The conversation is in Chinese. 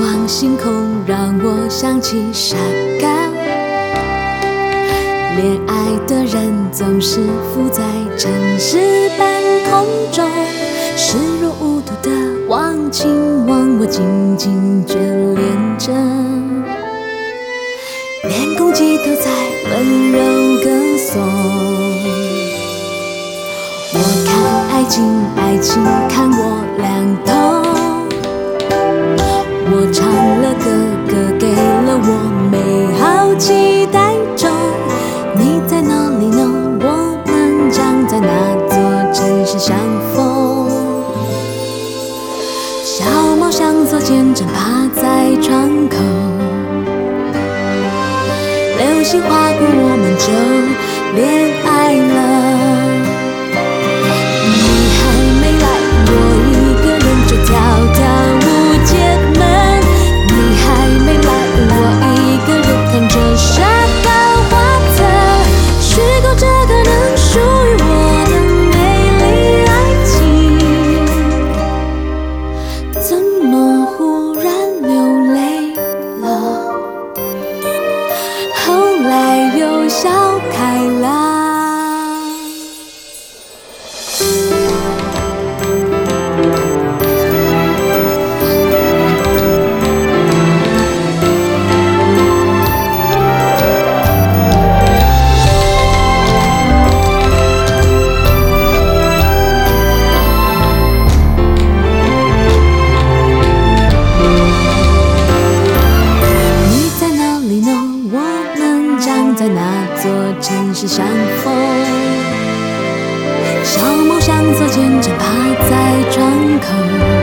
望星空让我想起沙嘎。恋爱的人总是浮在城市半空中，视若无睹的忘情忘我，紧紧眷恋着，连公鸡都在温柔歌颂。我看爱情，爱情看我两头。我唱了歌，歌给了我美好期待中。你在哪里呢？我们将在哪座城市相逢？小猫向左前正趴在窗口，流星划过我们就恋爱了。你还没来，我一个人就跳跳舞街门。你还没来，我一个人看着沙高画册，虚构着可能属于我的美丽爱情，怎么忽然流泪了？后来又笑开了。在哪座城市相逢？小猫向左前正趴在窗口。